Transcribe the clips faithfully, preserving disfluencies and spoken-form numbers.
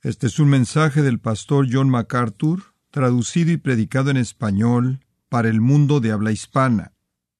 Este es un mensaje del pastor John MacArthur, traducido y predicado en español para el mundo de habla hispana.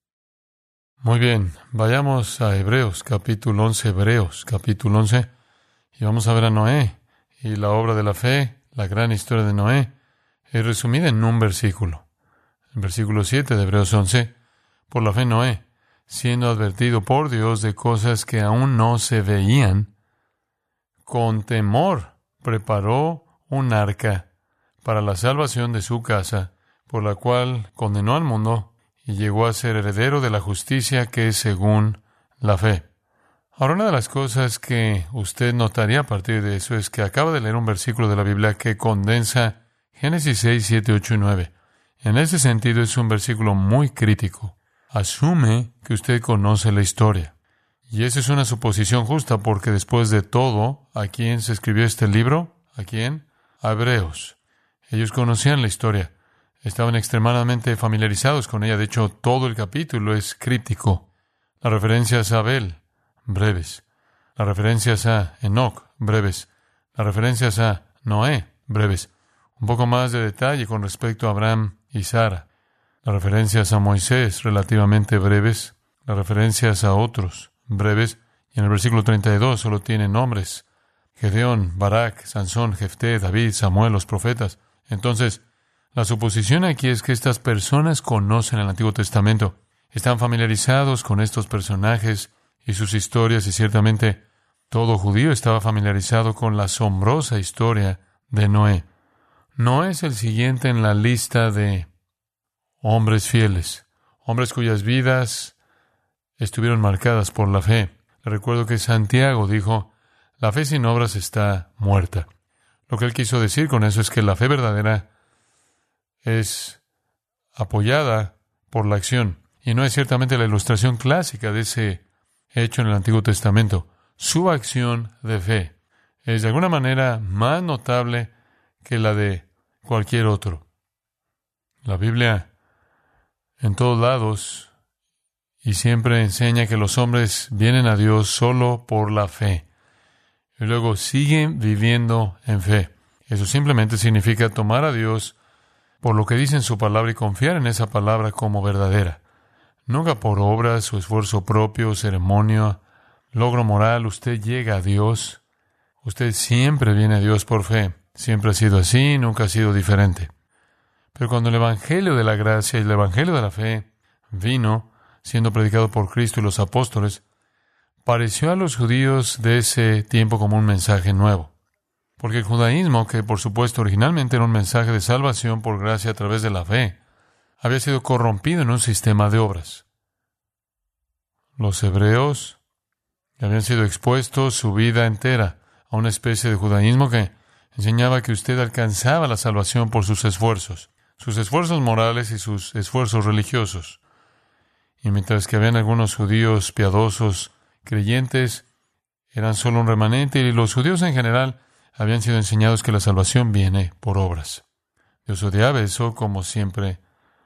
Muy bien, vayamos a Hebreos, capítulo once, Hebreos, capítulo once, y vamos a ver a Noé y la obra de la fe, la gran historia de Noé, es resumida en un versículo. El versículo siete de Hebreos once, por la fe Noé, siendo advertido por Dios de cosas que aún no se veían, con temor preparó un arca para la salvación de su casa, por la cual condenó al mundo y llegó a ser heredero de la justicia que es según la fe. Ahora, una de las cosas que usted notaría a partir de eso es que acaba de leer un versículo de la Biblia que condensa Génesis seis, siete, ocho y nueve. En ese sentido es un versículo muy crítico. Asume que usted conoce la historia. Y esa es una suposición justa porque después de todo, ¿a quién se escribió este libro? ¿A quién? A Hebreos. Ellos conocían la historia. Estaban extremadamente familiarizados con ella. De hecho, todo el capítulo es críptico. Las referencias a Abel, breves. Las referencias a Enoc, breves. Las referencias a Noé, breves. Un poco más de detalle con respecto a Abraham y Sara. Las referencias a Moisés, relativamente breves. Las referencias a otros, breves. Y en el versículo treinta y dos solo tiene nombres. Gedeón, Barak, Sansón, Jefté, David, Samuel, los profetas. Entonces, la suposición aquí es que estas personas conocen el Antiguo Testamento. Están familiarizados con estos personajes y sus historias, y ciertamente todo judío estaba familiarizado con la asombrosa historia de Noé. Noé es el siguiente en la lista de hombres fieles, hombres cuyas vidas estuvieron marcadas por la fe. Le recuerdo que Santiago dijo, la fe sin obras está muerta. Lo que él quiso decir con eso es que la fe verdadera es apoyada por la acción. Y no es ciertamente la ilustración clásica de ese hecho en el Antiguo Testamento. Su acción de fe es de alguna manera más notable que la de cualquier otro. La Biblia en todos lados y siempre enseña que los hombres vienen a Dios solo por la fe. Y luego siguen viviendo en fe. Eso simplemente significa tomar a Dios por lo que dice en su palabra y confiar en esa palabra como verdadera. Nunca por obras o esfuerzo propio, ceremonia, logro moral, usted llega a Dios. Usted siempre viene a Dios por fe. Siempre ha sido así, nunca ha sido diferente. Pero cuando el Evangelio de la gracia y el Evangelio de la fe vino, siendo predicado por Cristo y los apóstoles, pareció a los judíos de ese tiempo como un mensaje nuevo. Porque el judaísmo, que por supuesto originalmente era un mensaje de salvación por gracia a través de la fe, había sido corrompido en un sistema de obras. Los hebreos habían sido expuestos su vida entera a una especie de judaísmo que enseñaba que usted alcanzaba la salvación por sus esfuerzos, sus esfuerzos morales y sus esfuerzos religiosos. Y mientras que habían algunos judíos piadosos, creyentes, eran solo un remanente, y los judíos en general habían sido enseñados que la salvación viene por obras. Dios odiaba eso, como siempre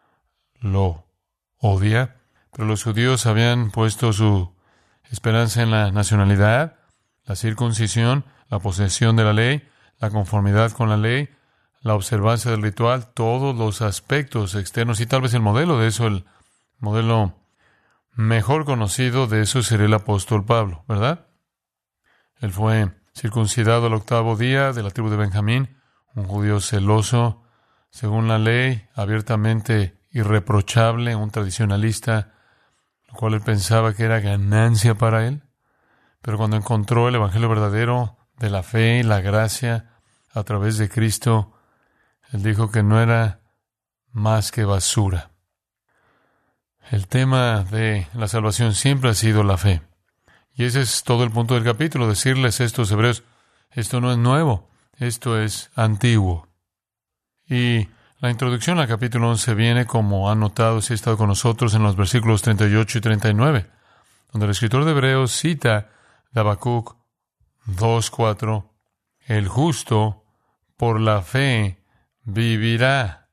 lo odia, pero los judíos habían puesto su esperanza en la nacionalidad, la circuncisión, la posesión de la ley, la conformidad con la ley, la observancia del ritual, todos los aspectos externos, y tal vez el modelo de eso, el modelo mejor conocido de eso sería el apóstol Pablo, ¿verdad? Él fue circuncidado al octavo día de la tribu de Benjamín, un judío celoso, según la ley, abiertamente irreprochable, un tradicionalista, lo cual él pensaba que era ganancia para él. Pero cuando encontró el evangelio verdadero de la fe y la gracia a través de Cristo, él dijo que no era más que basura. El tema de la salvación siempre ha sido la fe. Y ese es todo el punto del capítulo, decirles a estos hebreos, esto no es nuevo, esto es antiguo. Y la introducción al capítulo once viene, como han notado si ha estado con nosotros, en los versículos treinta y ocho y treinta y nueve, donde el escritor de Hebreos cita de Habacuc dos cuatro, el justo por la fe vivirá.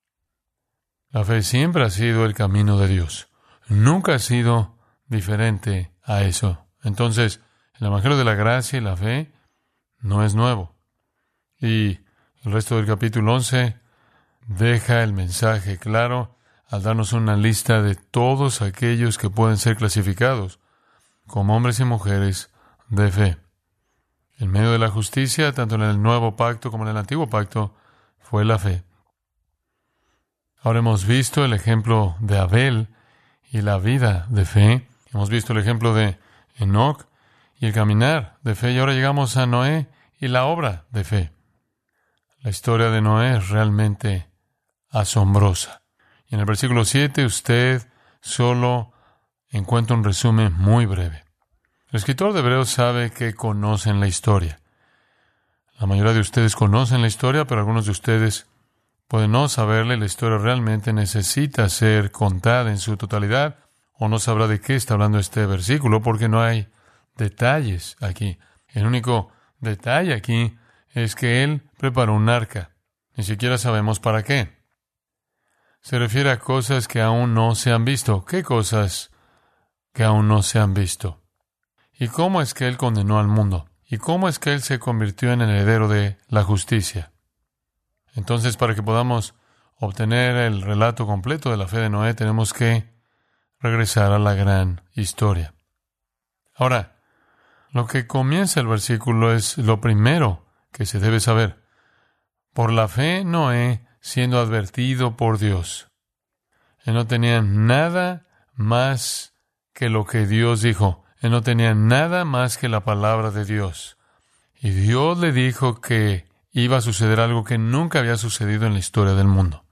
La fe siempre ha sido el camino de Dios. Nunca ha sido diferente a eso. Entonces, el evangelio de la gracia y la fe no es nuevo. Y el resto del capítulo once deja el mensaje claro al darnos una lista de todos aquellos que pueden ser clasificados como hombres y mujeres de fe. En medio de la justicia, tanto en el nuevo pacto como en el antiguo pacto, fue la fe. Ahora hemos visto el ejemplo de Abel y la vida de fe. Hemos visto el ejemplo de Enoc y el caminar de fe. Y ahora llegamos a Noé y la obra de fe. La historia de Noé es realmente asombrosa. Y en el versículo siete usted solo encuentra un resumen muy breve. El escritor de Hebreos sabe que conocen la historia. La mayoría de ustedes conocen la historia, pero algunos de ustedes pueden no saberla y la historia realmente necesita ser contada en su totalidad, o no sabrá de qué está hablando este versículo porque no hay detalles aquí. El único detalle aquí es que él preparó un arca. Ni siquiera sabemos para qué. Se refiere a cosas que aún no se han visto. ¿Qué cosas que aún no se han visto? ¿Y cómo es que él condenó al mundo? ¿Y cómo es que él se convirtió en el heredero de la justicia? Entonces, para que podamos obtener el relato completo de la fe de Noé, tenemos que regresar a la gran historia. Ahora, lo que comienza el versículo es lo primero que se debe saber. Por la fe, Noé, siendo advertido por Dios. Él no tenía nada más que lo que Dios dijo. Él no tenía nada más que la palabra de Dios. Y Dios le dijo que iba a suceder algo que nunca había sucedido en la historia del mundo.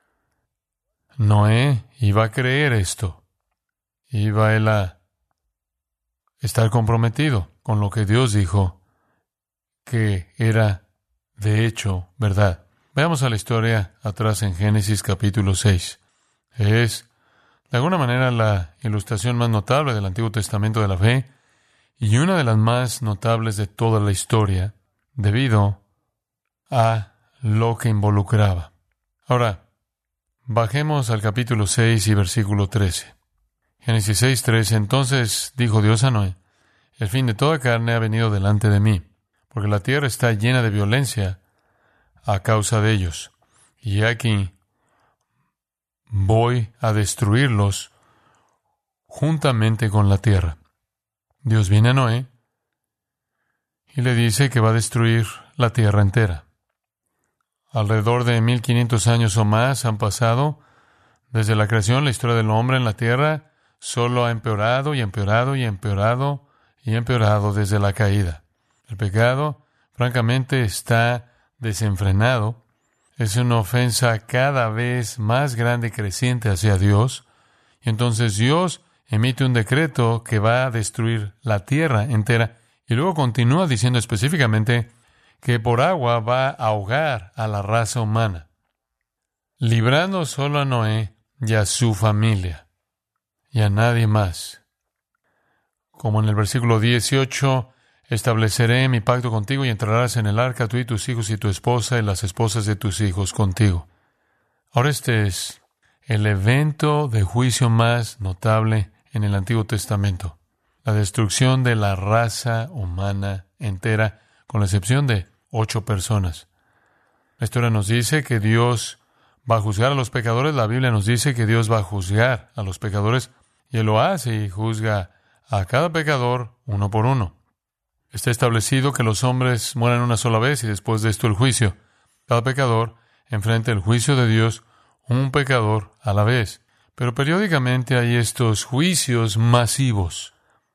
Noé iba a creer esto. Iba él a estar comprometido con lo que Dios dijo que era de hecho verdad. Veamos a la historia atrás en Génesis capítulo seis. Es, de alguna manera, la ilustración más notable del Antiguo Testamento de la fe y una de las más notables de toda la historia debido a lo que involucraba. Ahora, bajemos al capítulo seis y versículo trece. Génesis seis, trece. Entonces dijo Dios a Noé: el fin de toda carne ha venido delante de mí, porque la tierra está llena de violencia a causa de ellos. Y aquí voy a destruirlos juntamente con la tierra. Dios viene a Noé y le dice que va a destruir la tierra entera. Alrededor de mil quinientos años o más han pasado desde la creación. La historia del hombre en la tierra solo ha empeorado y empeorado y empeorado y empeorado desde la caída. El pecado, francamente, está desenfrenado. Es una ofensa cada vez más grande y creciente hacia Dios. Y entonces Dios emite un decreto que va a destruir la tierra entera. Y luego continúa diciendo específicamente que por agua va a ahogar a la raza humana, librando solo a Noé y a su familia, y a nadie más. Como en el versículo dieciocho, estableceré mi pacto contigo y entrarás en el arca tú y tus hijos y tu esposa y las esposas de tus hijos contigo. Ahora este es el evento de juicio más notable en el Antiguo Testamento. La destrucción de la raza humana entera, con la excepción de ocho personas. La historia nos dice que Dios va a juzgar a los pecadores. La Biblia nos dice que Dios va a juzgar a los pecadores. Y Él lo hace y juzga a cada pecador uno por uno. Está establecido que los hombres mueran una sola vez y después de esto el juicio. Cada pecador enfrenta el juicio de Dios, un pecador a la vez. Pero periódicamente hay estos juicios masivos.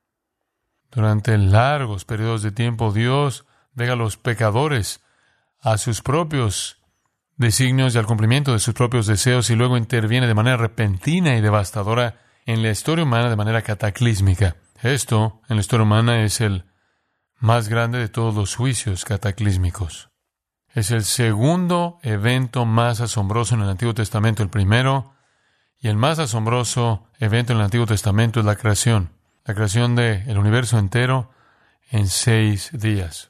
Durante largos periodos de tiempo, Dios deja a los pecadores a sus propios designios y al cumplimiento de sus propios deseos y luego interviene de manera repentina y devastadora en la historia humana de manera cataclísmica. Esto, en la historia humana, es el más grande de todos los juicios cataclísmicos. Es el segundo evento más asombroso en el Antiguo Testamento. El primero y el más asombroso evento en el Antiguo Testamento es la creación. La creación del universo entero en seis días.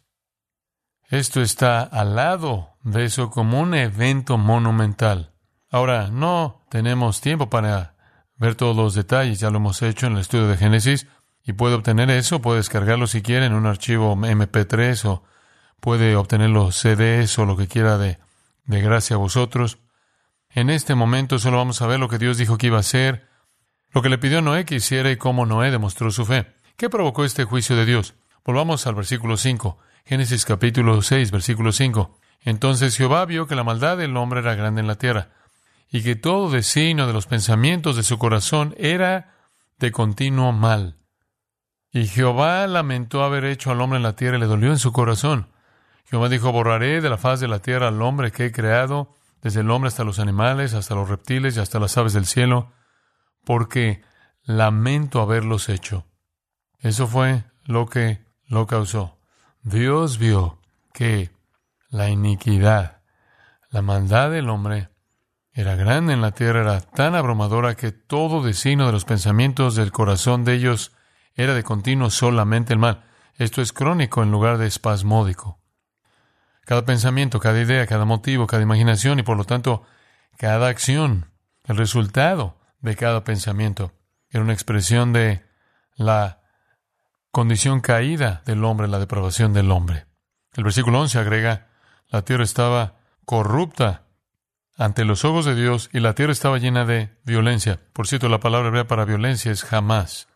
Esto está al lado de eso como un evento monumental. Ahora, no tenemos tiempo para ver todos los detalles. Ya lo hemos hecho en el estudio de Génesis. Y puede obtener eso, puede descargarlo si quiere en un archivo eme pe tres o puede obtener los C Ds o lo que quiera de, de gracia a vosotros. En este momento solo vamos a ver lo que Dios dijo que iba a hacer, lo que le pidió a Noé que hiciera y cómo Noé demostró su fe. ¿Qué provocó este juicio de Dios? Volvamos al versículo cinco. Génesis capítulo seis, versículo cinco. Entonces Jehová vio que la maldad del hombre era grande en la tierra, y que todo designio de los pensamientos de su corazón era de continuo mal. Y Jehová lamentó haber hecho al hombre en la tierra y le dolió en su corazón. Jehová dijo, borraré de la faz de la tierra al hombre que he creado, desde el hombre hasta los animales, hasta los reptiles y hasta las aves del cielo, porque lamento haberlos hecho. Eso fue lo que lo causó. Dios vio que la iniquidad, la maldad del hombre, era grande en la tierra, era tan abrumadora que todo designio de los pensamientos del corazón de ellos era de continuo solamente el mal. Esto es crónico en lugar de espasmódico. Cada pensamiento, cada idea, cada motivo, cada imaginación y por lo tanto cada acción, el resultado de cada pensamiento, era una expresión de la condición caída del hombre, la depravación del hombre. El versículo once agrega, la tierra estaba corrupta ante los ojos de Dios y la tierra estaba llena de violencia. Por cierto, la palabra hebrea para violencia es jamás,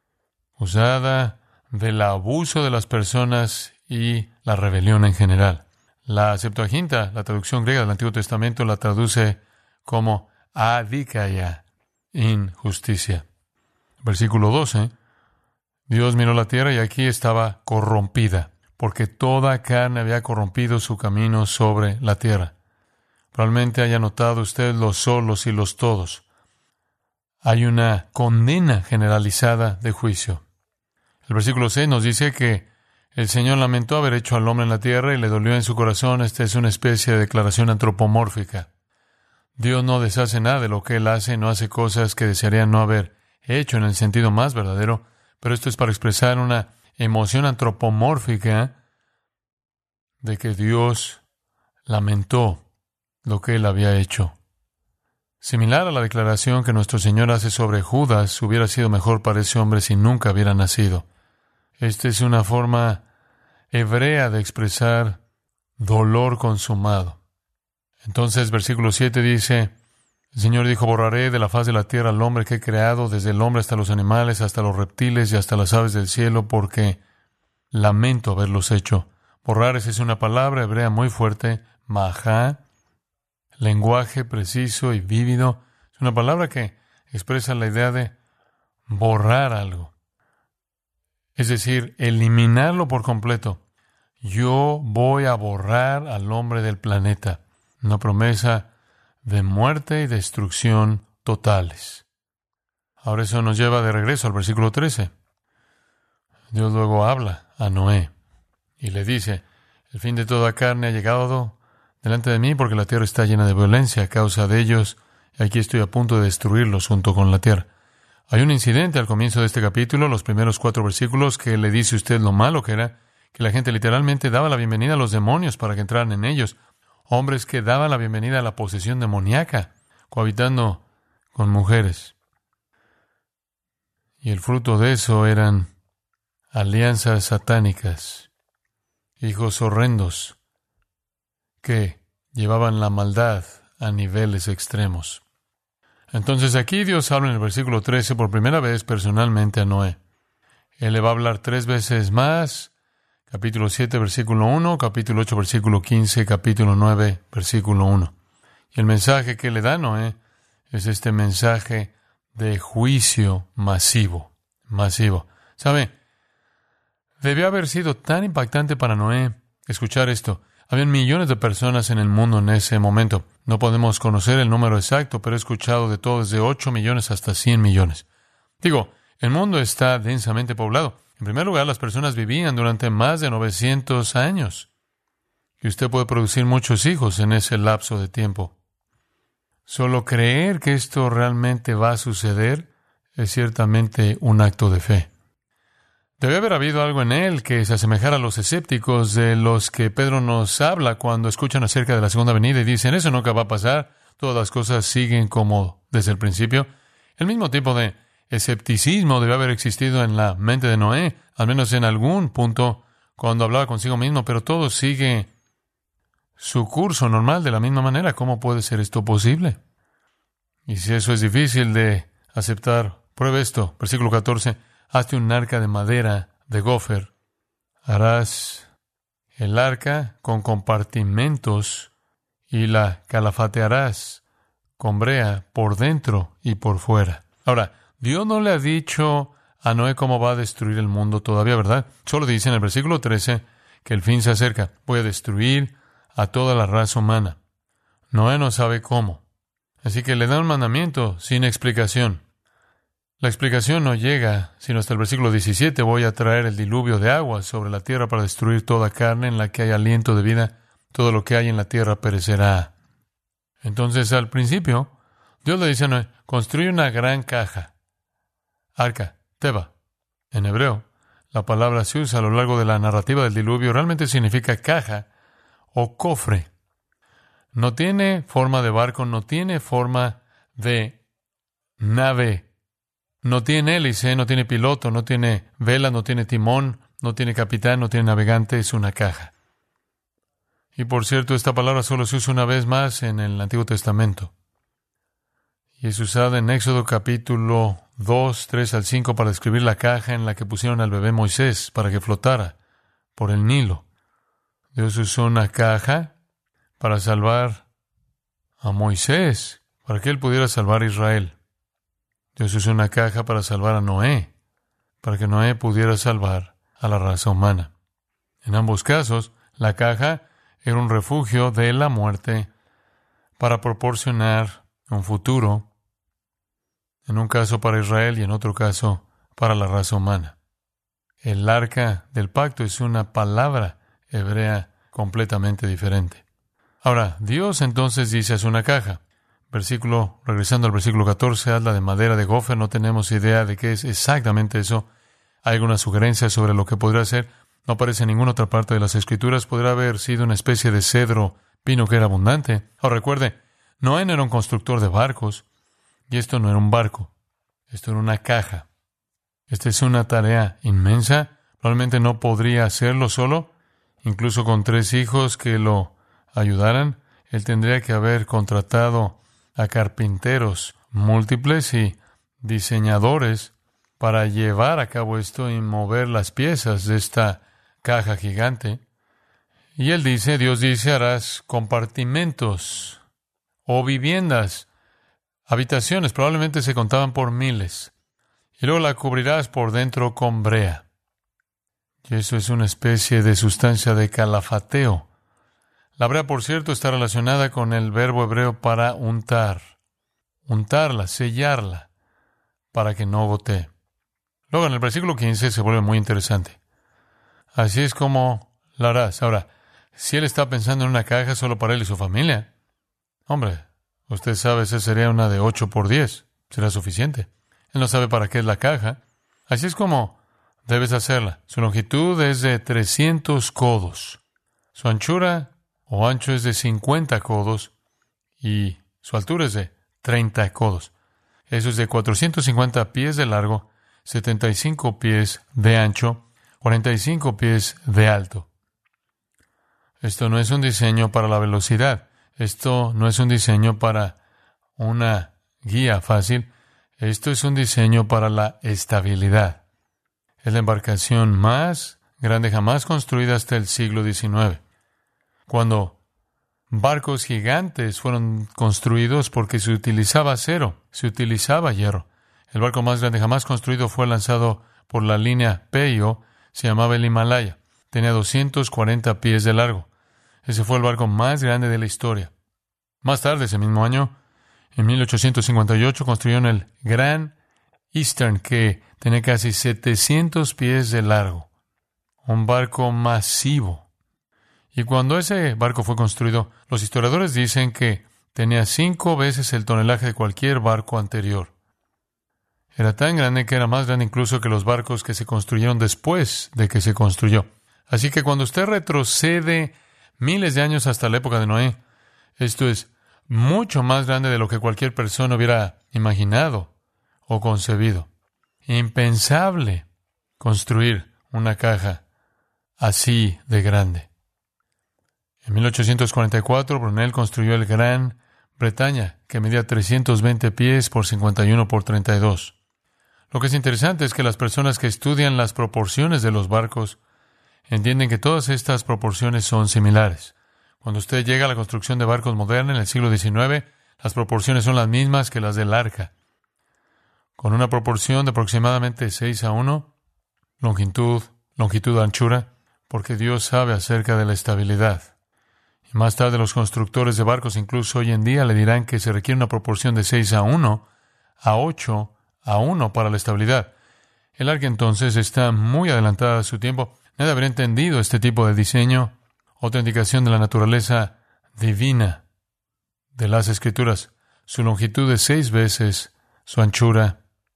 usada del abuso de las personas y la rebelión en general. La Septuaginta, la traducción griega del Antiguo Testamento, la traduce como adikaya, injusticia. Versículo doce, Dios miró la tierra y aquí estaba corrompida, porque toda carne había corrompido su camino sobre la tierra. Probablemente haya notado usted los solos y los todos. Hay una condena generalizada de juicio. El versículo seis nos dice que el Señor lamentó haber hecho al hombre en la tierra y le dolió en su corazón. Esta es una especie de declaración antropomórfica. Dios no deshace nada de lo que Él hace, no hace cosas que desearía no haber hecho en el sentido más verdadero, pero esto es para expresar una emoción antropomórfica de que Dios lamentó lo que Él había hecho. Similar a la declaración que nuestro Señor hace sobre Judas, hubiera sido mejor para ese hombre si nunca hubiera nacido. Esta es una forma hebrea de expresar dolor consumado. Entonces, versículo siete dice, el Señor dijo, borraré de la faz de la tierra al hombre que he creado, desde el hombre hasta los animales, hasta los reptiles y hasta las aves del cielo, porque lamento haberlos hecho. Borrar es una palabra hebrea muy fuerte, mahá, lenguaje preciso y vívido. Es una palabra que expresa la idea de borrar algo. Es decir, eliminarlo por completo. Yo voy a borrar al hombre del planeta. Una promesa de muerte y destrucción totales. Ahora eso nos lleva de regreso al versículo trece. Dios luego habla a Noé y le dice, el fin de toda carne ha llegado delante de mí porque la tierra está llena de violencia a causa de ellos y aquí estoy a punto de destruirlos junto con la tierra. Hay un incidente al comienzo de este capítulo, los primeros cuatro versículos, que le dice a usted lo malo que era, que la gente literalmente daba la bienvenida a los demonios para que entraran en ellos. Hombres que daban la bienvenida a la posesión demoníaca, cohabitando con mujeres. Y el fruto de eso eran alianzas satánicas, hijos horrendos, que llevaban la maldad a niveles extremos. Entonces aquí Dios habla en el versículo trece por primera vez personalmente a Noé. Él le va a hablar tres veces más, capítulo siete, versículo uno, capítulo ocho, versículo quince, capítulo nueve, versículo uno. Y el mensaje que le da a Noé es este mensaje de juicio masivo, masivo. ¿Sabe? Debió haber sido tan impactante para Noé escuchar esto. Habían millones de personas en el mundo en ese momento. No podemos conocer el número exacto, pero he escuchado de todo desde ocho millones hasta cien millones. Digo, el mundo está densamente poblado. En primer lugar, las personas vivían durante más de novecientos años. Y usted puede producir muchos hijos en ese lapso de tiempo. Solo creer que esto realmente va a suceder es ciertamente un acto de fe. Debe haber habido algo en él que se asemejara a los escépticos de los que Pedro nos habla cuando escuchan acerca de la segunda venida y dicen, eso nunca va a pasar, todas las cosas siguen como desde el principio. El mismo tipo de escepticismo debe haber existido en la mente de Noé, al menos en algún punto, cuando hablaba consigo mismo, pero todo sigue su curso normal de la misma manera. ¿Cómo puede ser esto posible? Y si eso es difícil de aceptar, pruebe esto. Versículo catorce. Hazte un arca de madera de gofer. Harás el arca con compartimentos y la calafatearás con brea por dentro y por fuera. Ahora, Dios no le ha dicho a Noé cómo va a destruir el mundo todavía, ¿verdad? Solo dice en el versículo trece que el fin se acerca. Voy a destruir a toda la raza humana. Noé no sabe cómo. Así que le da un mandamiento sin explicación. La explicación no llega sino hasta el versículo diecisiete. Voy a traer el diluvio de agua sobre la tierra para destruir toda carne en la que hay aliento de vida. Todo lo que hay en la tierra perecerá. Entonces, al principio, Dios le dice a Noé, construye una gran caja. Arca, teba. En hebreo, la palabra se usa a lo largo de la narrativa del diluvio. Realmente significa caja o cofre. No tiene forma de barco, no tiene forma de nave. No tiene hélice, no tiene piloto, no tiene vela, no tiene timón, no tiene capitán, no tiene navegante, es una caja. Y por cierto, esta palabra solo se usa una vez más en el Antiguo Testamento. Y es usada en Éxodo capítulo dos, tres al cinco para describir la caja en la que pusieron al bebé Moisés para que flotara por el Nilo. Dios usó una caja para salvar a Moisés, para que él pudiera salvar a Israel. Dios usó una caja para salvar a Noé, para que Noé pudiera salvar a la raza humana. En ambos casos, la caja era un refugio de la muerte para proporcionar un futuro, en un caso para Israel y en otro caso para la raza humana. El arca del pacto es una palabra hebrea completamente diferente. Ahora, Dios entonces dice, haz una caja. Versículo, regresando al versículo catorce, hazla de madera de gofer. No tenemos idea de qué es exactamente eso. Hay algunas sugerencias sobre lo que podría ser. No aparece en ninguna otra parte de las Escrituras. Podrá haber sido una especie de cedro, pino que era abundante. Ahora recuerde, Noé no era un constructor de barcos, y esto no era un barco. Esto era una caja. Esta es una tarea inmensa. Probablemente no podría hacerlo solo, incluso con tres hijos que lo ayudaran. Él tendría que haber contratado a carpinteros múltiples y diseñadores para llevar a cabo esto y mover las piezas de esta caja gigante. Y él dice, Dios dice, harás compartimentos o viviendas, habitaciones, probablemente se contaban por miles, y luego la cubrirás por dentro con brea. Y eso es una especie de sustancia de calafateo. La brea, por cierto, está relacionada con el verbo hebreo para untar. Untarla, sellarla, para que no gotee. Luego, en el versículo quince se vuelve muy interesante. Así es como la harás. Ahora, si él está pensando en una caja solo para él y su familia, hombre, usted sabe, esa sería una de ocho por diez. Será suficiente. Él no sabe para qué es la caja. Así es como debes hacerla. Su longitud es de trescientos codos. Su anchura o ancho es de cincuenta codos y su altura es de treinta codos. Eso es de cuatrocientos cincuenta pies de largo, setenta y cinco pies de ancho, cuarenta y cinco pies de alto. Esto no es un diseño para la velocidad. Esto no es un diseño para una guía fácil. Esto es un diseño para la estabilidad. Es la embarcación más grande jamás construida hasta el siglo diecinueve. Cuando barcos gigantes fueron construidos porque se utilizaba acero, se utilizaba hierro. El barco más grande jamás construido fue lanzado por la línea Peio, se llamaba el Himalaya. Tenía doscientos cuarenta pies de largo. Ese fue el barco más grande de la historia. Más tarde, ese mismo año, en mil ochocientos cincuenta y ocho, construyeron el Gran Eastern, que tenía casi setecientos pies de largo. Un barco masivo. Y cuando ese barco fue construido, los historiadores dicen que tenía cinco veces el tonelaje de cualquier barco anterior. Era tan grande que era más grande incluso que los barcos que se construyeron después de que se construyó. Así que cuando usted retrocede miles de años hasta la época de Noé, esto es mucho más grande de lo que cualquier persona hubiera imaginado o concebido. Impensable construir una caja así de grande. En mil ochocientos cuarenta y cuatro, Brunel construyó el Gran Bretaña, que medía trescientos veinte pies por cincuenta y uno por treinta y dos. Lo que es interesante es que las personas que estudian las proporciones de los barcos entienden que todas estas proporciones son similares. Cuando usted llega a la construcción de barcos modernos en el siglo diecinueve, las proporciones son las mismas que las del arca, con una proporción de aproximadamente seis a uno, longitud, longitud, anchura, porque Dios sabe acerca de la estabilidad. Y más tarde los constructores de barcos, incluso hoy en día, le dirán que se requiere una proporción de seis a uno, a ocho a uno para la estabilidad. El arca entonces está muy adelantada a su tiempo. Nadie habría entendido este tipo de diseño. Otra indicación de la naturaleza divina de las Escrituras. Su longitud es seis veces su anchura,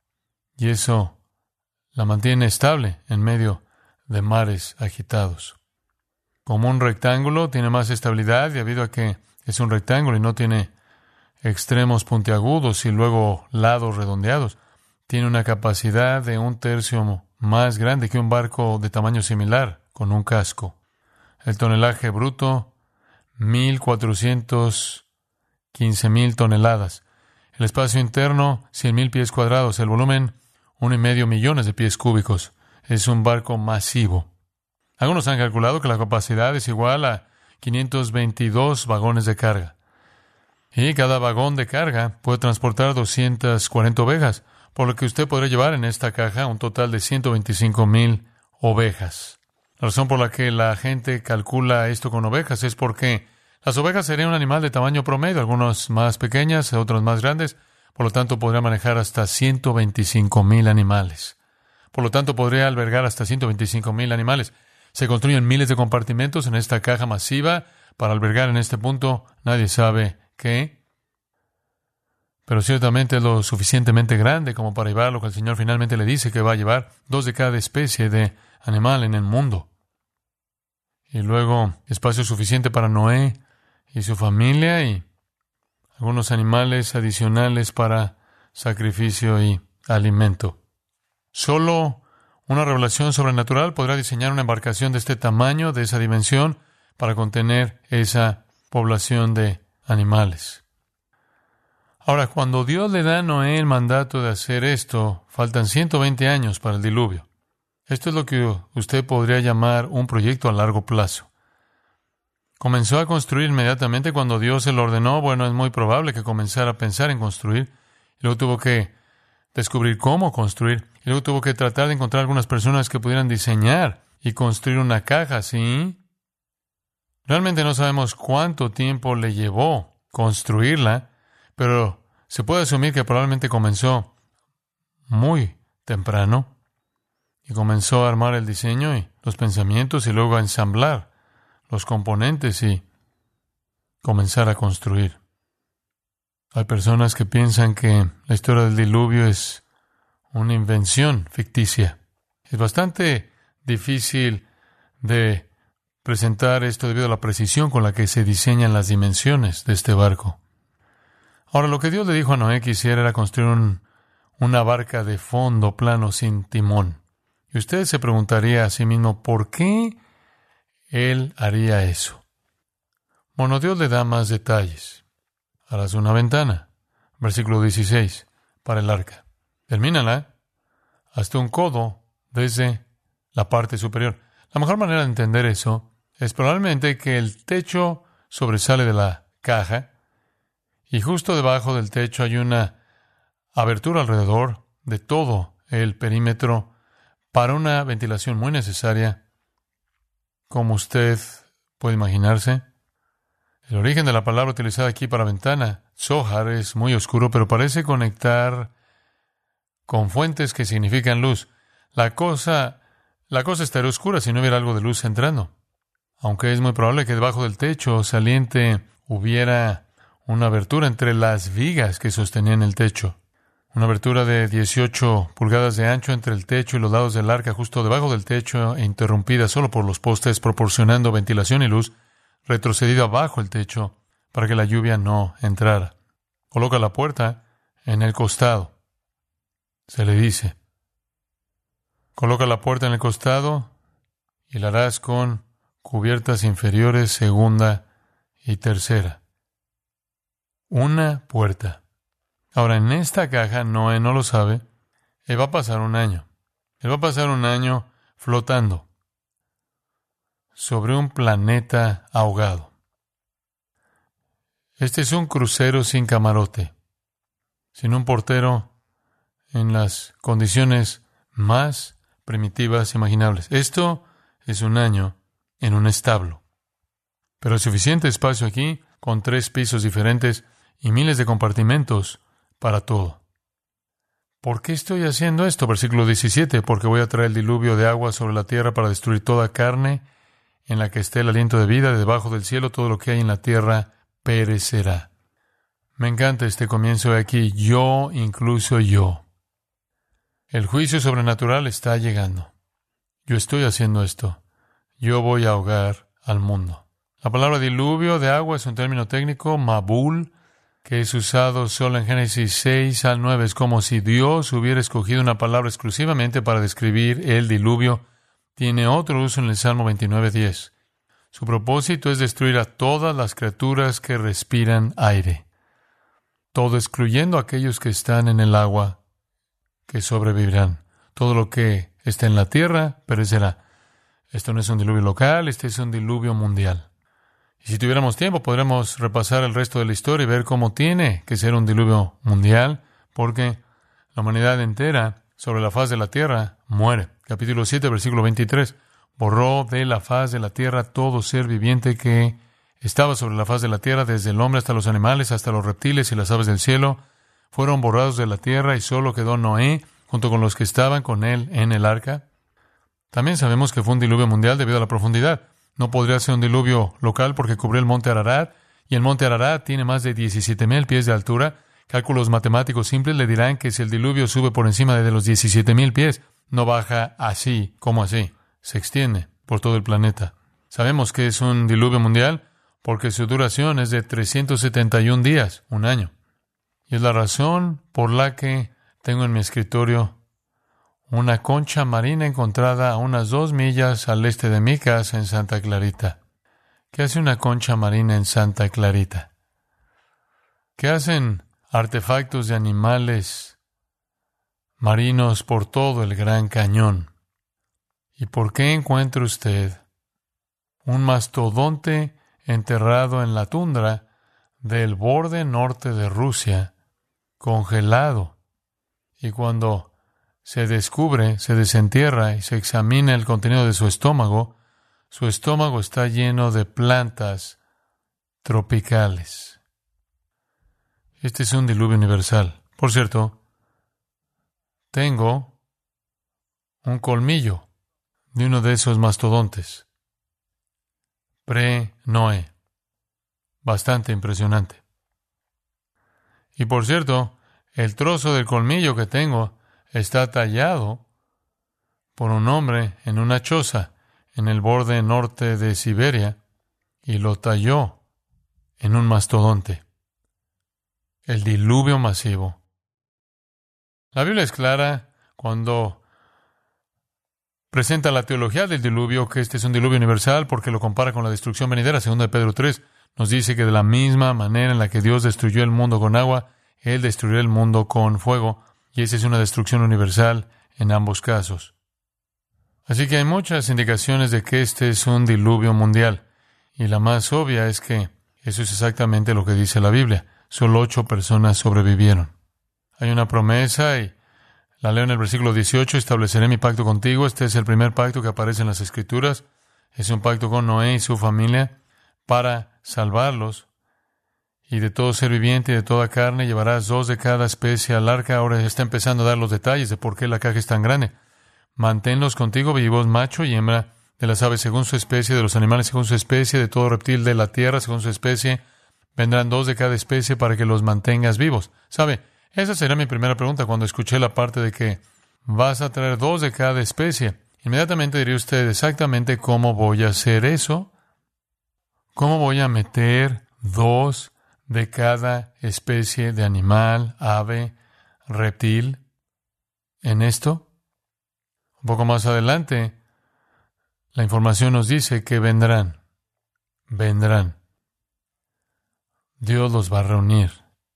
y eso la mantiene estable en medio de mares agitados. Como un rectángulo, tiene más estabilidad debido a que es un rectángulo y no tiene extremos puntiagudos y luego lados redondeados. Tiene una capacidad de un tercio más grande que un barco de tamaño similar, con un casco. El tonelaje bruto, mil cuatrocientos quince mil toneladas. El espacio interno, cien mil pies cuadrados. El volumen, uno y medio millones de pies cúbicos. Es un barco masivo. Algunos han calculado que la capacidad es igual a quinientos veintidós vagones de carga. Y cada vagón de carga puede transportar doscientas cuarenta ovejas, por lo que usted podrá llevar en esta caja un total de ciento veinticinco mil ovejas. La razón por la que la gente calcula esto con ovejas es porque las ovejas serían un animal de tamaño promedio, algunas más pequeñas, otras más grandes, por lo tanto podría manejar hasta ciento veinticinco mil animales. Por lo tanto podría albergar hasta ciento veinticinco mil animales. Se construyen miles de compartimentos en esta caja masiva para albergar en este punto, nadie sabe qué, pero ciertamente es lo suficientemente grande como para llevar lo que el Señor finalmente le dice que va a llevar, dos de cada especie de animal en el mundo. Y luego espacio suficiente para Noé y su familia y algunos animales adicionales para sacrificio y alimento. Solo una revelación sobrenatural podrá diseñar una embarcación de este tamaño, de esa dimensión, para contener esa población de animales. Ahora, cuando Dios le da a Noé el mandato de hacer esto, faltan ciento veinte años para el diluvio. Esto es lo que usted podría llamar un proyecto a largo plazo. ¿Comenzó a construir inmediatamente cuando Dios se lo ordenó? Bueno, es muy probable que comenzara a pensar en construir. Y luego tuvo que descubrir cómo construir. Y luego tuvo que tratar de encontrar algunas personas que pudieran diseñar y construir una caja, ¿sí? Realmente no sabemos cuánto tiempo le llevó construirla, pero se puede asumir que probablemente comenzó muy temprano y comenzó a armar el diseño y los pensamientos y luego a ensamblar los componentes y comenzar a construir. Hay personas que piensan que la historia del diluvio es una invención ficticia. Es bastante difícil de presentar esto debido a la precisión con la que se diseñan las dimensiones de este barco. Ahora, lo que Dios le dijo a Noé que hiciera era construir un, una barca de fondo plano sin timón. Y usted se preguntaría a sí mismo, ¿por qué él haría eso? Bueno, Dios le da más detalles. Harás una ventana, versículo dieciséis, para el arca. Termínala hasta un codo desde la parte superior. La mejor manera de entender eso es probablemente que el techo sobresale de la caja y justo debajo del techo hay una abertura alrededor de todo el perímetro para una ventilación muy necesaria, como usted puede imaginarse. El origen de la palabra utilizada aquí para ventana, zohar, es muy oscuro, pero parece conectar con fuentes que significan luz. La cosa, la cosa estaría oscura si no hubiera algo de luz entrando. Aunque es muy probable que debajo del techo saliente hubiera una abertura entre las vigas que sostenían el techo. Una abertura de dieciocho pulgadas de ancho entre el techo y los lados del arca, justo debajo del techo e interrumpida solo por los postes, proporcionando ventilación y luz, retrocedido abajo el techo para que la lluvia no entrara. Coloca la puerta en el costado. Se le dice. Coloca la puerta en el costado y la harás con cubiertas inferiores, segunda y tercera. Una puerta. Ahora, en esta caja, Noé no lo sabe, él va a pasar un año. Él va a pasar un año flotando sobre un planeta ahogado. Este es un crucero sin camarote, sin un portero, en las condiciones más primitivas imaginables. Esto es un año en un establo. Pero hay suficiente espacio aquí, con tres pisos diferentes y miles de compartimentos para todo. ¿Por qué estoy haciendo esto? Versículo diecisiete. Porque voy a traer el diluvio de agua sobre la tierra para destruir toda carne en la que esté el aliento de vida. De debajo del cielo todo lo que hay en la tierra perecerá. Me encanta este comienzo de aquí. Yo, incluso yo. El juicio sobrenatural está llegando. Yo estoy haciendo esto. Yo voy a ahogar al mundo. La palabra diluvio de agua es un término técnico, mabul, que es usado solo en Génesis seis al nueve. Es como si Dios hubiera escogido una palabra exclusivamente para describir el diluvio. Tiene otro uso en el Salmo veintinueve diez. Su propósito es destruir a todas las criaturas que respiran aire, todo excluyendo a aquellos que están en el agua, que sobrevivirán. Todo lo que está en la tierra perecerá. Esto no es un diluvio local, este es un diluvio mundial. Y si tuviéramos tiempo, podremos repasar el resto de la historia y ver cómo tiene que ser un diluvio mundial, porque la humanidad entera sobre la faz de la tierra muere. Capítulo siete, versículo veintitrés. Borró de la faz de la tierra todo ser viviente que estaba sobre la faz de la tierra, desde el hombre hasta los animales, hasta los reptiles y las aves del cielo. Fueron borrados de la tierra y solo quedó Noé, junto con los que estaban con él en el arca. También sabemos que fue un diluvio mundial debido a la profundidad. No podría ser un diluvio local porque cubrió el monte Ararat, y el monte Ararat tiene más de diecisiete mil pies de altura. Cálculos matemáticos simples le dirán que si el diluvio sube por encima de los diecisiete mil pies, no baja así como así. Se extiende por todo el planeta. Sabemos que es un diluvio mundial porque su duración es de trescientos setenta y un días, un año. Y es la razón por la que tengo en mi escritorio una concha marina encontrada a unas dos millas al este de mi casa en Santa Clarita. ¿Qué hace una concha marina en Santa Clarita? ¿Qué hacen artefactos de animales marinos por todo el Gran Cañón? ¿Y por qué encuentra usted un mastodonte enterrado en la tundra del borde norte de Rusia, congelado? Y cuando se descubre, se desentierra y se examina el contenido de su estómago, su estómago está lleno de plantas tropicales. Este es un diluvio universal. Por cierto, tengo un colmillo de uno de esos mastodontes. Pre-Noé. Bastante impresionante. Y por cierto, el trozo del colmillo que tengo está tallado por un hombre en una choza en el borde norte de Siberia y lo talló en un mastodonte. El diluvio masivo. La Biblia es clara cuando presenta la teología del diluvio, que este es un diluvio universal porque lo compara con la destrucción venidera. Segunda de Pedro tres nos dice que de la misma manera en la que Dios destruyó el mundo con agua, Él destruyó el mundo con fuego, y esa es una destrucción universal en ambos casos. Así que hay muchas indicaciones de que este es un diluvio mundial, y la más obvia es que eso es exactamente lo que dice la Biblia. Solo ocho personas sobrevivieron. Hay una promesa y la leo en el versículo dieciocho, estableceré mi pacto contigo. Este es el primer pacto que aparece en las Escrituras. Es un pacto con Noé y su familia para salvarlos. Y de todo ser viviente y de toda carne llevarás dos de cada especie al arca. Ahora está empezando a dar los detalles de por qué la caja es tan grande. Manténlos contigo vivos, macho y hembra, de las aves según su especie, de los animales según su especie, de todo reptil de la tierra según su especie. Vendrán dos de cada especie para que los mantengas vivos. ¿Sabe? Esa será mi primera pregunta cuando escuché la parte de que vas a traer dos de cada especie. Inmediatamente diría usted, exactamente cómo voy a hacer eso. ¿Cómo voy a meter dos de cada especie de animal, ave, reptil en esto? Un poco más adelante, La información nos dice que vendrán, vendrán. Dios los va a reunir.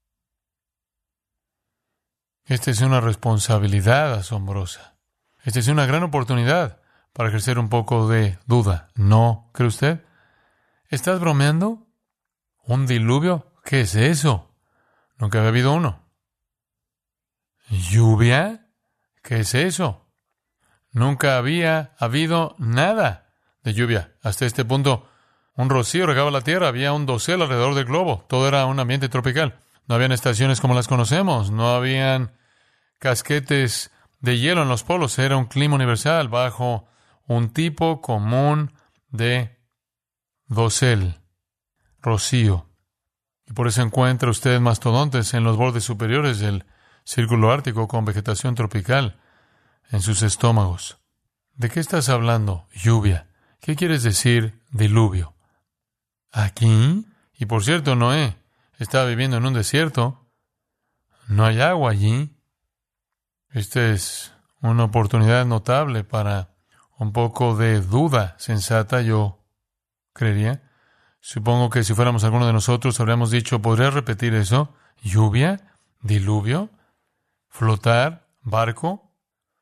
Esta es una responsabilidad asombrosa. Esta es una gran oportunidad para ejercer un poco de duda. ¿No cree usted? ¿Estás bromeando? ¿Un diluvio? ¿Qué es eso? Nunca había habido uno. ¿Lluvia? ¿Qué es eso? Nunca había habido nada de lluvia. Hasta este punto, un rocío regaba la tierra, había un dosel alrededor del globo. Todo era un ambiente tropical. No habían estaciones como las conocemos, no habían casquetes de hielo en los polos. Era un clima universal bajo un tipo común de dosel, rocío. Y por eso encuentra usted mastodontes en los bordes superiores del círculo ártico con vegetación tropical en sus estómagos. ¿De qué estás hablando? Lluvia. ¿Qué quieres decir diluvio? ¿Aquí? Y por cierto, Noé estaba viviendo en un desierto. No hay agua allí. Esta es una oportunidad notable para un poco de duda sensata, yo creería. Supongo que si fuéramos alguno de nosotros habríamos dicho, ¿podría repetir eso? ¿Lluvia? ¿Diluvio? ¿Flotar? ¿Barco?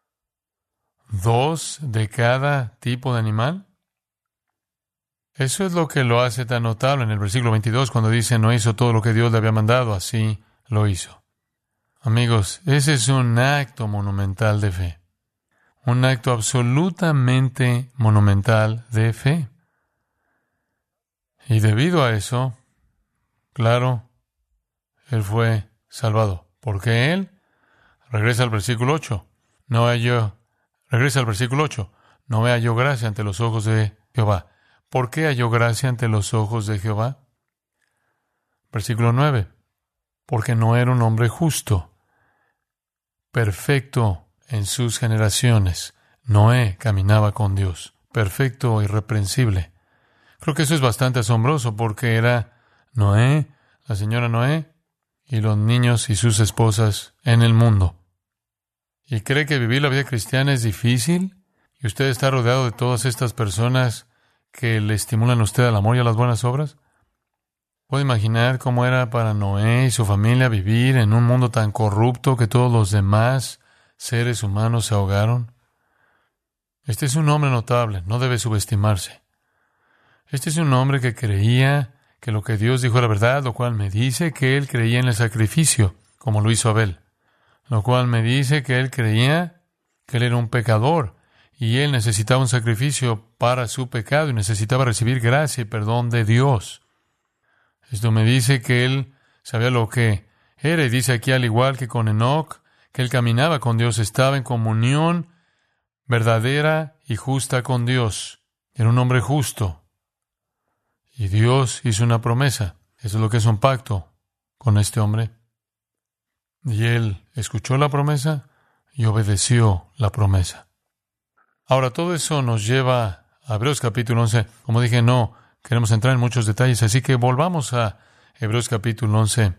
¿Dos de cada tipo de animal? Eso es lo que lo hace tan notable en el versículo veintidós, cuando dice, no hizo todo lo que Dios le había mandado, así lo hizo. Amigos, ese es un acto monumental de fe. Un acto absolutamente monumental de fe. Y debido a eso, claro, él fue salvado. Porque él, regresa al versículo ocho, no halló, regresa al versículo ocho, no halló gracia ante los ojos de Jehová. ¿Por qué halló gracia ante los ojos de Jehová? Versículo nueve, porque no era un hombre justo, perfecto en sus generaciones. Noé caminaba con Dios, perfecto, irreprensible. Creo que eso es bastante asombroso porque era Noé, la señora Noé, y los niños y sus esposas en el mundo. ¿Y cree que vivir la vida cristiana es difícil? ¿Y usted está rodeado de todas estas personas que le estimulan a usted al amor y a las buenas obras? ¿Puede imaginar cómo era para Noé y su familia vivir en un mundo tan corrupto que todos los demás seres humanos se ahogaron? Este es un hombre notable, no debe subestimarse. Este es un hombre que creía que lo que Dios dijo era verdad, lo cual me dice que él creía en el sacrificio, como lo hizo Abel. Lo cual me dice que él creía que él era un pecador y él necesitaba un sacrificio para su pecado y necesitaba recibir gracia y perdón de Dios. Esto me dice que él sabía lo que era y dice aquí, al igual que con Enoc, que él caminaba con Dios, estaba en comunión verdadera y justa con Dios. Era un hombre justo. Y Dios hizo una promesa. Eso es lo que es un pacto con este hombre. Y él escuchó la promesa y obedeció la promesa. Ahora, todo eso nos lleva a Hebreos capítulo once. Como dije, no queremos entrar en muchos detalles, así que volvamos a Hebreos capítulo once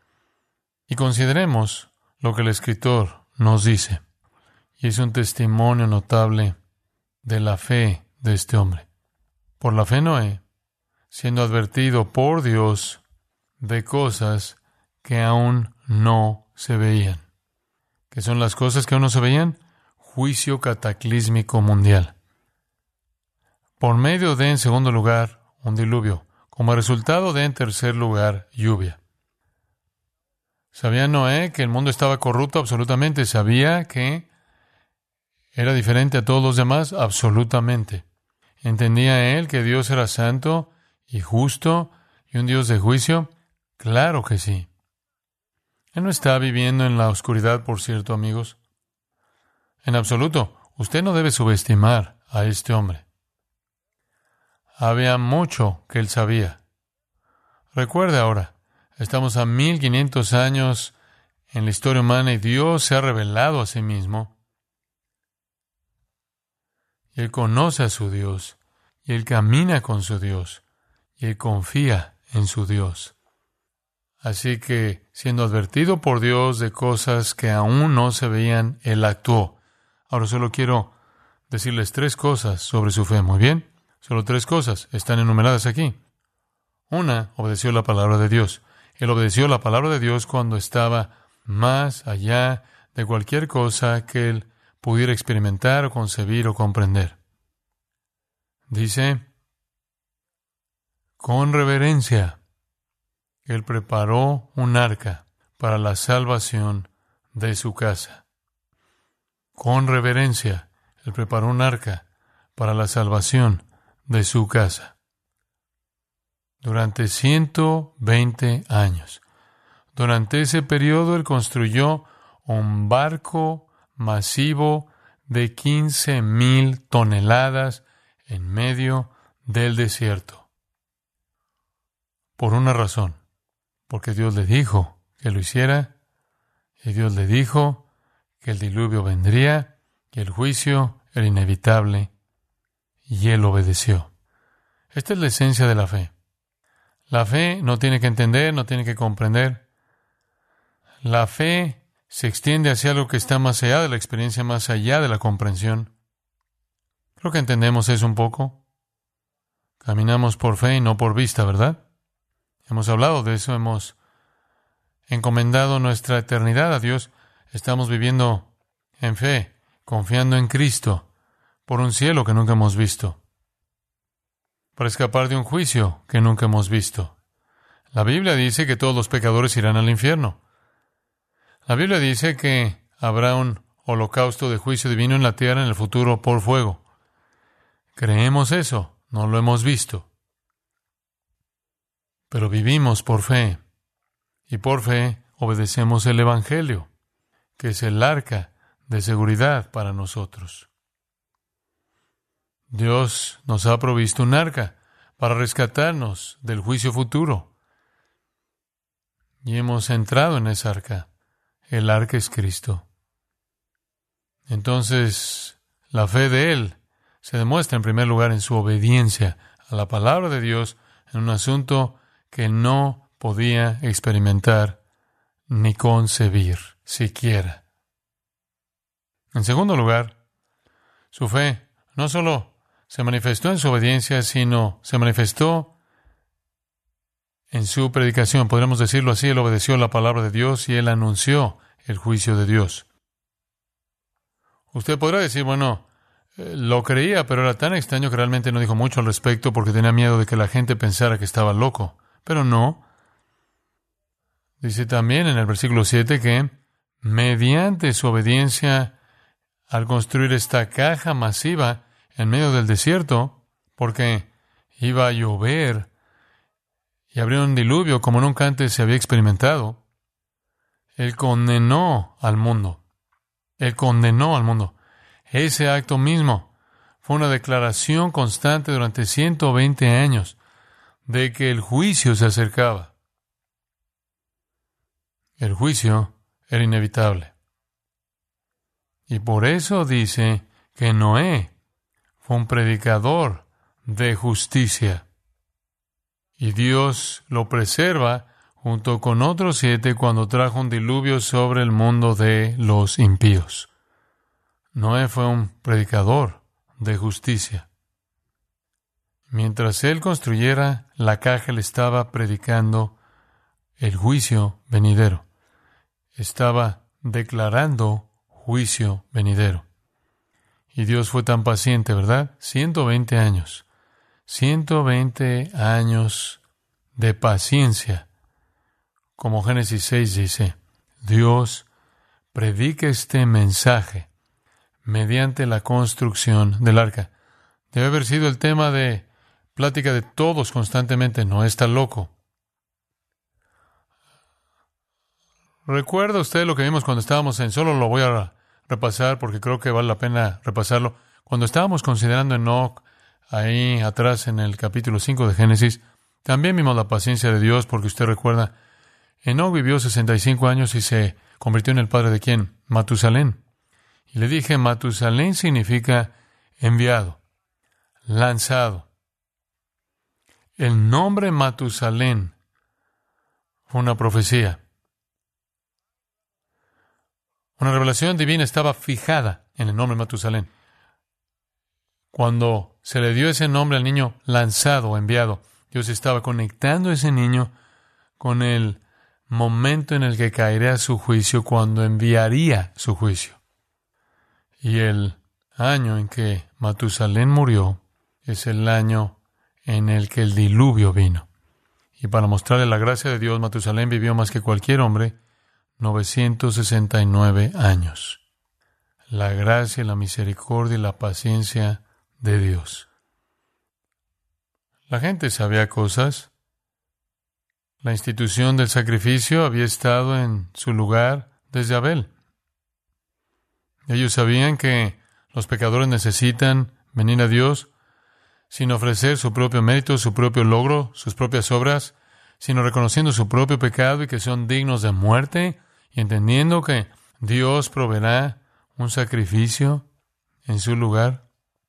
y consideremos lo que el escritor nos dice. Y es un testimonio notable de la fe de este hombre. Por la fe Noé, siendo advertido por Dios de cosas que aún no se veían. ¿Qué son las cosas que aún no se veían? Juicio cataclísmico mundial. Por medio de, en segundo lugar, un diluvio. Como resultado de, en tercer lugar, lluvia. ¿Sabía Noé que el mundo estaba corrupto? Absolutamente. ¿Sabía que era diferente a todos los demás? Absolutamente. ¿Entendía él que Dios era santo y justo y un Dios de juicio? Claro que sí. Él no está viviendo en la oscuridad, por cierto, amigos. En absoluto. Usted no debe subestimar a este hombre. Había mucho que él sabía. Recuerde ahora, estamos a mil quinientos años en la historia humana y Dios se ha revelado a sí mismo. Y él conoce a su Dios, y él camina con su Dios, y él confía en su Dios. Así que, siendo advertido por Dios de cosas que aún no se veían, él actuó. Ahora solo quiero decirles tres cosas sobre su fe. Muy bien, solo tres cosas están enumeradas aquí. Una, obedeció la palabra de Dios. Él obedeció la palabra de Dios cuando estaba más allá de cualquier cosa que él pudiera experimentar o concebir o comprender. Dice, con reverencia, él preparó un arca para la salvación de su casa. Con reverencia, él preparó un arca para la salvación de su casa. Durante ciento veinte años. Durante ese periodo, él construyó un barco masivo de quince mil toneladas en medio del desierto. Por una razón. Porque Dios le dijo que lo hiciera, y Dios le dijo que el diluvio vendría, que el juicio era inevitable, y él obedeció. Esta es la esencia de la fe. La fe no tiene que entender, no tiene que comprender. La fe se extiende hacia algo que está más allá de la experiencia, más allá de la comprensión. Creo que entendemos eso un poco. Caminamos por fe y no por vista, ¿verdad? Hemos hablado de eso, hemos encomendado nuestra eternidad a Dios. Estamos viviendo en fe, confiando en Cristo, por un cielo que nunca hemos visto, para escapar de un juicio que nunca hemos visto. La Biblia dice que todos los pecadores irán al infierno. La Biblia dice que habrá un holocausto de juicio divino en la tierra en el futuro por fuego. Creemos eso, no lo hemos visto. Pero vivimos por fe, y por fe obedecemos el Evangelio, que es el arca de seguridad para nosotros. Dios nos ha provisto un arca para rescatarnos del juicio futuro. Y hemos entrado en esa arca. El arca es Cristo. Entonces, la fe de Él se demuestra en primer lugar en su obediencia a la palabra de Dios en un asunto que no podía experimentar ni concebir siquiera. En segundo lugar, su fe no solo se manifestó en su obediencia, sino se manifestó en su predicación. Podríamos decirlo así, él obedeció la palabra de Dios y él anunció el juicio de Dios. Usted podrá decir, bueno, eh, lo creía, pero era tan extraño que realmente no dijo mucho al respecto porque tenía miedo de que la gente pensara que estaba loco. Pero no. Dice también en el versículo siete que mediante su obediencia al construir esta caja masiva en medio del desierto, porque iba a llover y habría un diluvio como nunca antes se había experimentado, Él condenó al mundo. Él condenó al mundo. Ese acto mismo fue una declaración constante durante ciento veinte años de que el juicio se acercaba. El juicio era inevitable. Y por eso dice que Noé fue un predicador de justicia. Y Dios lo preserva junto con otros siete cuando trajo un diluvio sobre el mundo de los impíos. Noé fue un predicador de justicia. Mientras él construyera la caja, él estaba predicando el juicio venidero. Estaba declarando juicio venidero. Y Dios fue tan paciente, ¿verdad? ciento veinte años. ciento veinte años de paciencia. Como Génesis seis dice, Dios predica este mensaje mediante la construcción del arca. Debe haber sido el tema de plática de todos constantemente. No está loco. ¿Recuerda usted lo que vimos cuando estábamos en... Solo lo voy a repasar porque creo que vale la pena repasarlo. Cuando estábamos considerando Enoc, ahí atrás en el capítulo cinco de Génesis, también vimos la paciencia de Dios porque usted recuerda, Enoc vivió sesenta y cinco años y se convirtió en el padre de ¿quién? Matusalén. Y le dije, Matusalén significa enviado, lanzado. El nombre Matusalén fue una profecía. Una revelación divina estaba fijada en el nombre Matusalén. Cuando se le dio ese nombre al niño lanzado o enviado, Dios estaba conectando a ese niño con el momento en el que caería su juicio, cuando enviaría su juicio. Y el año en que Matusalén murió es el año en el que el diluvio vino. Y para mostrarle la gracia de Dios, Matusalén vivió más que cualquier hombre, novecientos sesenta y nueve años. La gracia, la misericordia y la paciencia de Dios. La gente sabía cosas. La institución del sacrificio había estado en su lugar desde Abel. Ellos sabían que los pecadores necesitan venir a Dios sin ofrecer su propio mérito, su propio logro, sus propias obras, sino reconociendo su propio pecado y que son dignos de muerte, y entendiendo que Dios proveerá un sacrificio en su lugar.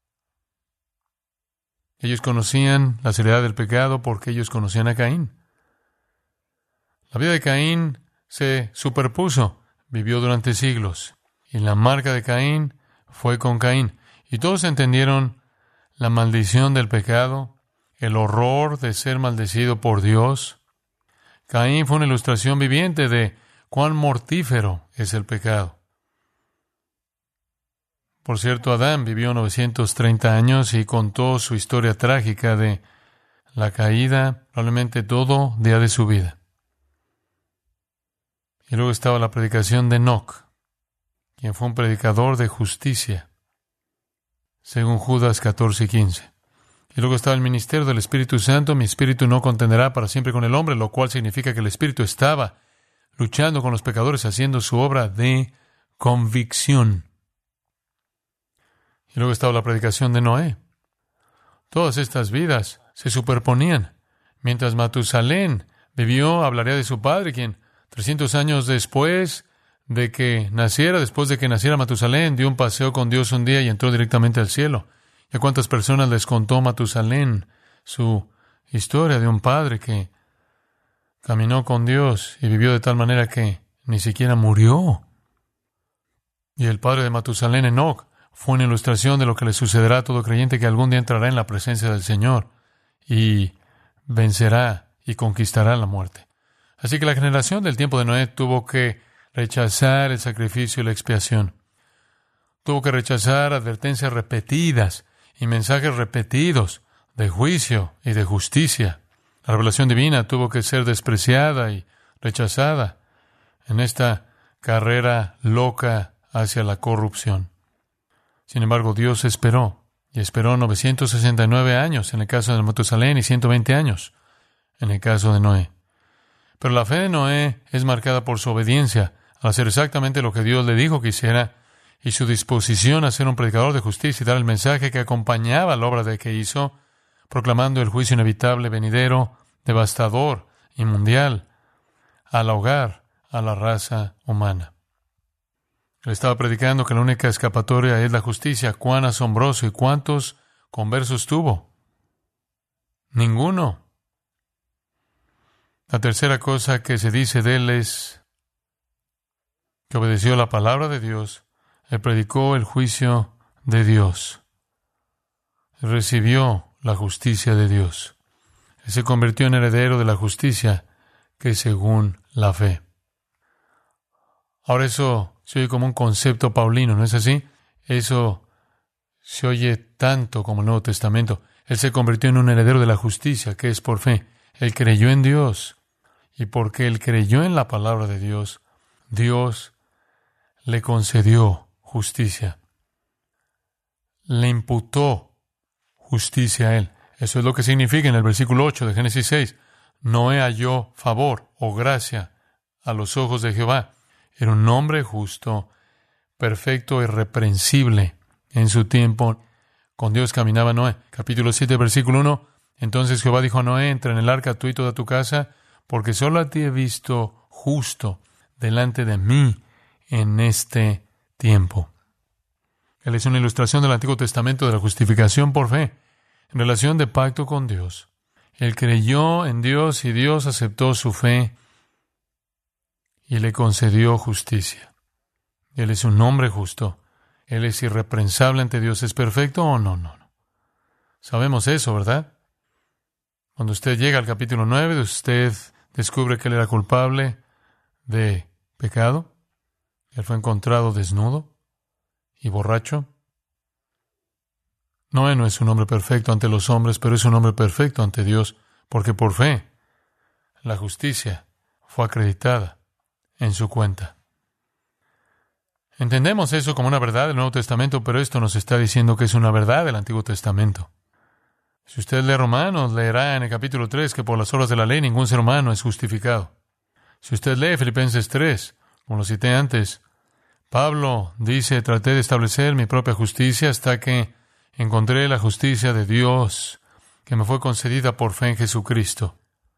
Ellos conocían la seriedad del pecado porque ellos conocían a Caín. La vida de Caín se superpuso, vivió durante siglos, y la marca de Caín fue con Caín. Y todos entendieron la maldición del pecado, el horror de ser maldecido por Dios. Caín fue una ilustración viviente de cuán mortífero es el pecado. Por cierto, Adán vivió novecientos treinta años y contó su historia trágica de la caída, probablemente todo día de su vida. Y luego estaba la predicación de Enoc, quien fue un predicador de justicia, según Judas catorce y quince. Y luego estaba el ministerio del Espíritu Santo. Mi espíritu no contenderá para siempre con el hombre, lo cual significa que el Espíritu estaba luchando con los pecadores, haciendo su obra de convicción. Y luego estaba la predicación de Noé. Todas estas vidas se superponían. Mientras Matusalén vivió, hablaría de su padre, quien trescientos años después de que naciera, después de que naciera Matusalén, dio un paseo con Dios un día y entró directamente al cielo. ¿Y a cuántas personas les contó Matusalén su historia de un padre que caminó con Dios y vivió de tal manera que ni siquiera murió? Y el padre de Matusalén, Enoc, fue una ilustración de lo que le sucederá a todo creyente que algún día entrará en la presencia del Señor y vencerá y conquistará la muerte. Así que la generación del tiempo de Noé tuvo que rechazar el sacrificio y la expiación. Tuvo que rechazar advertencias repetidas y mensajes repetidos de juicio y de justicia. La revelación divina tuvo que ser despreciada y rechazada en esta carrera loca hacia la corrupción. Sin embargo, Dios esperó, y esperó novecientos sesenta y nueve años en el caso de Matusalén y ciento veinte años en el caso de Noé. Pero la fe de Noé es marcada por su obediencia al hacer exactamente lo que Dios le dijo que hiciera y su disposición a ser un predicador de justicia y dar el mensaje que acompañaba la obra de que hizo, proclamando el juicio inevitable, venidero, devastador y mundial al hogar, a la raza humana. Él estaba predicando que la única escapatoria es la justicia. ¡Cuán asombroso! ¿Y cuántos conversos tuvo? Ninguno. La tercera cosa que se dice de él es que obedeció la palabra de Dios. Él predicó el juicio de Dios. Él recibió la justicia de Dios. Él se convirtió en heredero de la justicia que es según la fe. Ahora eso se oye como un concepto paulino, ¿no es así? Eso se oye tanto como el Nuevo Testamento. Él se convirtió en un heredero de la justicia, que es por fe. Él creyó en Dios. Y porque él creyó en la palabra de Dios, Dios le concedió justicia. Le imputó justicia a él. Eso es lo que significa en el versículo ocho de Génesis seis. Noé halló favor o gracia a los ojos de Jehová. Era un hombre justo, perfecto, irreprensible en su tiempo. Con Dios caminaba Noé. Capítulo siete, versículo uno. Entonces Jehová dijo a Noé, entra en el arca tú y toda tu casa, porque solo a ti he visto justo delante de mí en este tiempo. Él es una ilustración del Antiguo Testamento de la justificación por fe, en relación de pacto con Dios. Él creyó en Dios y Dios aceptó su fe y le concedió justicia. Él es un hombre justo. Él es irreprensable ante Dios. ¿Es perfecto o no? No, no. Sabemos eso, ¿verdad? Cuando usted llega al capítulo nueve, usted descubre que él era culpable de pecado. Él fue encontrado desnudo y borracho. Noé no es un hombre perfecto ante los hombres, pero es un hombre perfecto ante Dios, porque por fe la justicia fue acreditada en su cuenta. Entendemos eso como una verdad del Nuevo Testamento, pero esto nos está diciendo que es una verdad del Antiguo Testamento. Si usted lee Romanos, leerá en el capítulo tres que por las obras de la ley ningún ser humano es justificado. Si usted lee Filipenses tres, como lo cité antes, Pablo dice, traté de establecer mi propia justicia hasta que encontré la justicia de Dios que me fue concedida por fe en Jesucristo.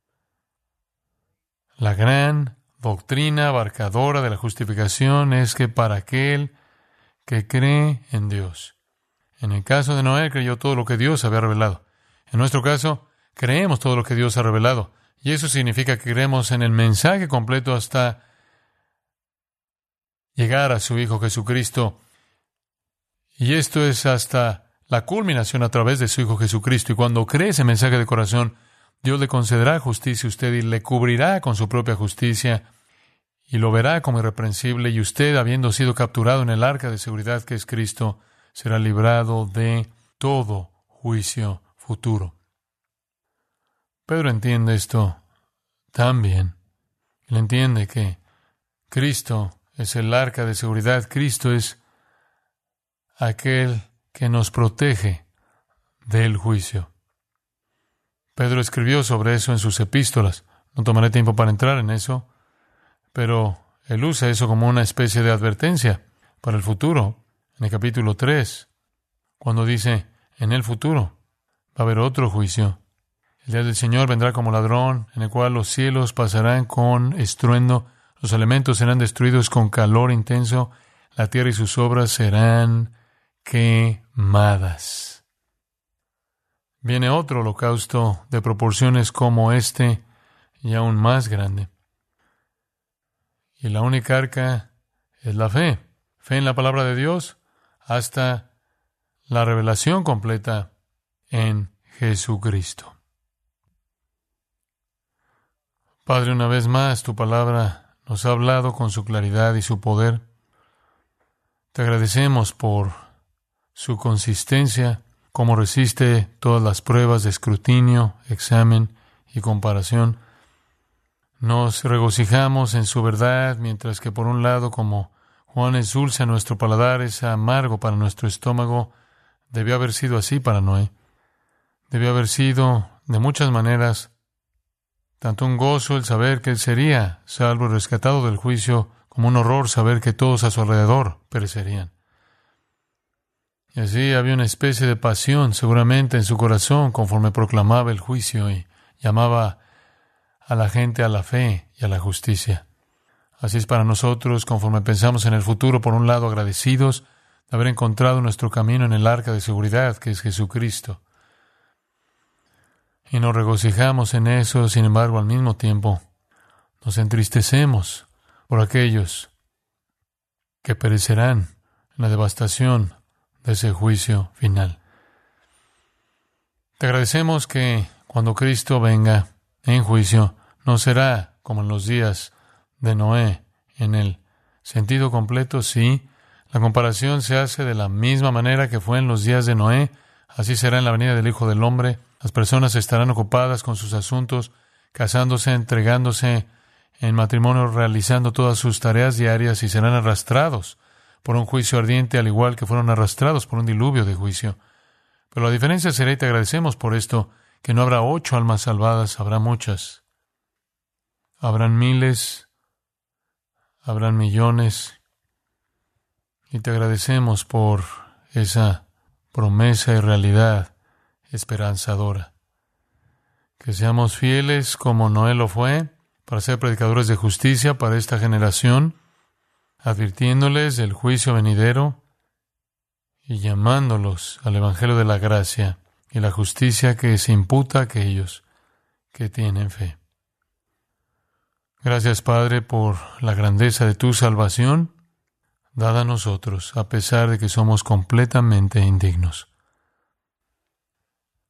La gran doctrina abarcadora de la justificación es que para aquel que cree en Dios. En el caso de Noé, creyó todo lo que Dios había revelado. En nuestro caso, creemos todo lo que Dios ha revelado. Y eso significa que creemos en el mensaje completo hasta llegar a su Hijo Jesucristo. Y esto es hasta la culminación a través de su Hijo Jesucristo. Y cuando cree ese mensaje de corazón, Dios le concederá justicia a usted y le cubrirá con su propia justicia y lo verá como irreprensible. Y usted, habiendo sido capturado en el arca de seguridad que es Cristo, será librado de todo juicio futuro. Pedro entiende esto tan bien. Él entiende que Cristo es el arca de seguridad. Cristo es aquel que nos protege del juicio. Pedro escribió sobre eso en sus epístolas. No tomaré tiempo para entrar en eso, pero él usa eso como una especie de advertencia para el futuro. En el capítulo tres, cuando dice, en el futuro va a haber otro juicio. El día del Señor vendrá como ladrón, en el cual los cielos pasarán con estruendo, los elementos serán destruidos con calor intenso, la tierra y sus obras serán quemadas. Viene otro holocausto de proporciones como este y aún más grande. Y la única arca es la fe. Fe en la palabra de Dios hasta la revelación completa en Jesucristo. Padre, una vez más, tu palabra nos ha hablado con su claridad y su poder. Te agradecemos por su consistencia, cómo resiste todas las pruebas de escrutinio, examen y comparación. Nos regocijamos en su verdad, mientras que por un lado, como Juan es dulce a nuestro paladar, es amargo para nuestro estómago, debió haber sido así para Noé. Debió haber sido, de muchas maneras, tanto un gozo el saber que él sería salvo y rescatado del juicio, como un horror saber que todos a su alrededor perecerían. Y así había una especie de pasión seguramente en su corazón conforme proclamaba el juicio y llamaba a la gente a la fe y a la justicia. Así es para nosotros, conforme pensamos en el futuro, por un lado agradecidos de haber encontrado nuestro camino en el arca de seguridad que es Jesucristo. Y nos regocijamos en eso, sin embargo, al mismo tiempo nos entristecemos por aquellos que perecerán en la devastación de ese juicio final. Te agradecemos que cuando Cristo venga en juicio, no será como en los días de Noé, en el sentido completo, sí. La comparación se hace de la misma manera que fue en los días de Noé, así será en la venida del Hijo del Hombre. Las personas estarán ocupadas con sus asuntos, casándose, entregándose en matrimonio, realizando todas sus tareas diarias y serán arrastrados por un juicio ardiente, al igual que fueron arrastrados por un diluvio de juicio. Pero la diferencia será, y te agradecemos por esto, que no habrá ocho almas salvadas, habrá muchas. Habrán miles, habrán millones, y te agradecemos por esa promesa y realidad esperanzadora. Que seamos fieles como Noé lo fue, para ser predicadores de justicia para esta generación, advirtiéndoles del juicio venidero y llamándolos al Evangelio de la gracia y la justicia que se imputa a aquellos que tienen fe. Gracias, Padre, por la grandeza de tu salvación dada a nosotros, a pesar de que somos completamente indignos.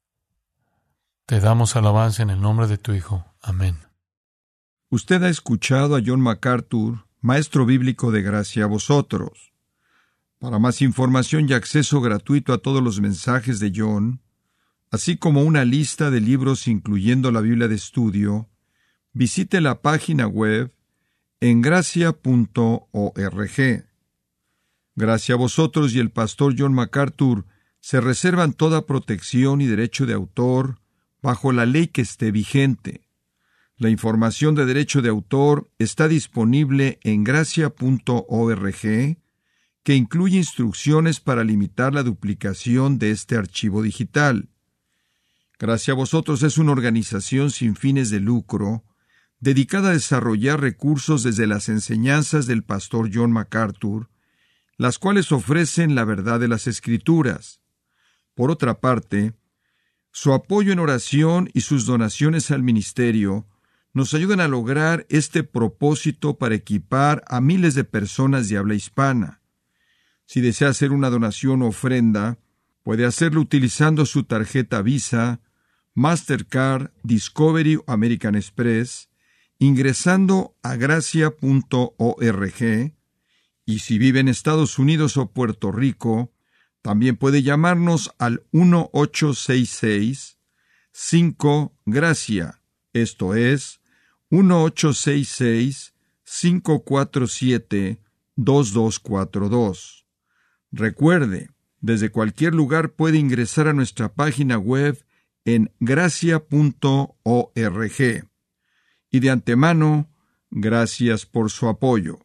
Te damos alabanza en el nombre de tu Hijo. Amén. Usted ha escuchado a John MacArthur, maestro bíblico de Gracia a Vosotros. Para más información y acceso gratuito a todos los mensajes de John, así como una lista de libros incluyendo la Biblia de estudio, visite la página web en gracia punto org. Gracia a Vosotros y el pastor John MacArthur se reservan toda protección y derecho de autor bajo la ley que esté vigente. La información de derecho de autor está disponible en gracia punto org, que incluye instrucciones para limitar la duplicación de este archivo digital. Gracia a Vosotros es una organización sin fines de lucro, dedicada a desarrollar recursos desde las enseñanzas del pastor John MacArthur, las cuales ofrecen la verdad de las Escrituras. Por otra parte, su apoyo en oración y sus donaciones al ministerio nos ayudan a lograr este propósito para equipar a miles de personas de habla hispana. Si desea hacer una donación o ofrenda, puede hacerlo utilizando su tarjeta Visa, Mastercard, Discovery o American Express, ingresando a gracia punto org, y si vive en Estados Unidos o Puerto Rico, también puede llamarnos al uno ocho seis seis cinco gracia, esto es, uno ocho seis seis cinco cuatro siete dos dos cuatro dos. Recuerde, desde cualquier lugar puede ingresar a nuestra página web en gracia punto org. Y de antemano, gracias por su apoyo.